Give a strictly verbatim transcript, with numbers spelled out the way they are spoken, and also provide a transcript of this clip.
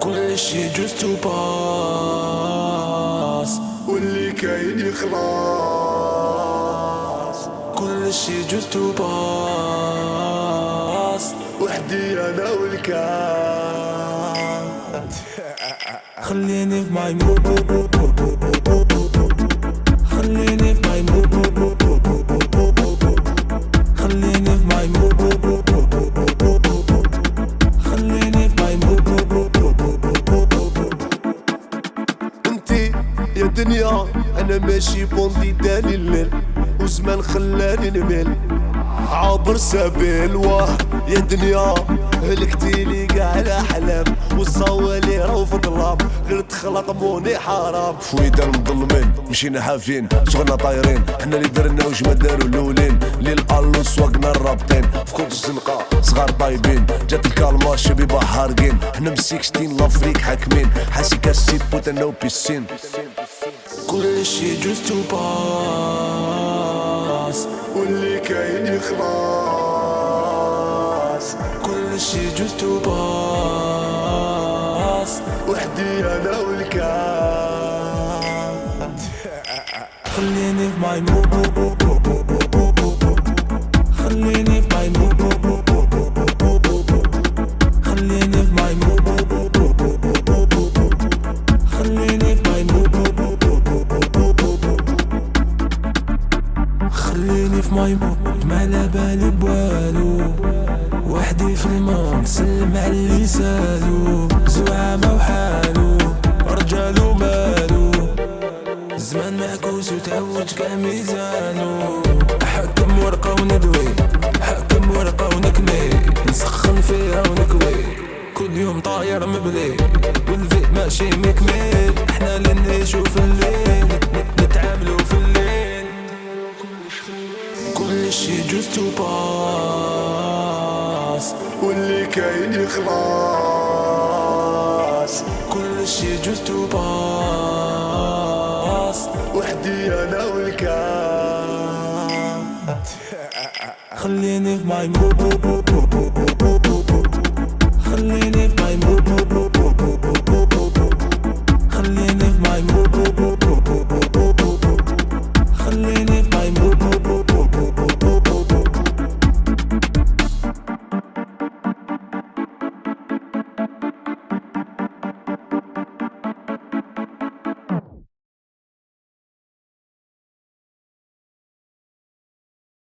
كل شي جوز تو باس، واللي كاين يخلص. كل شي جوز تو باس، وحدي انا والكاس. خليني في ماي مود، خليني في ماي مود، خليني في ماي مود، خليني في ماي مود. انتي يا دنيا انا ماشي بوندي داني الليل، وزمان خلاني نمل عابر سبيل. واه يا دنيا هلكتيلي قاع الاحلام، والصوالي راهو في ظلام، غير تخلط موني حرام. فويدا المظلمين مشينا حافين، شغلنا طايرين، حنا اللي درنا وش ما داروا الاولين. ليل الو سواقنا الرابطين، في كل الزنقه صغار طايبين، جات الكالما شبيبه حارقين، حنا مسيكستين لافريك حاكمين، حاسي كاسي بوتا و بيسين. كل شي جوز تو باس، واللي كاين يخلص. كل شي جوز تو باس، وحدي انا والكاس. خليني في ماي مود، خليني في ماي مود، خليني في ماي مود، خليني في ماي مود، خليني في ماي مود. ما على بالي بوالو، وحدي في الماء نسلم على اللي سالو، زعامة وحالو رجالو مالو، زمان معكوس وتعوج كاع ميزانو. حكم ورقة وندوي، حكم ورقة ونكمي، نسخن فيها ونكوي، كل يوم طاير مبلي، والفي ماشي مكمل. احنا اللي نعيشو في الليل، نتعاملو في الليل. كل شي جوز تو باس، واللي كاين يخلص. كل شي جوز تو باس، وحدي انا والكاس. خليني في ماي مود.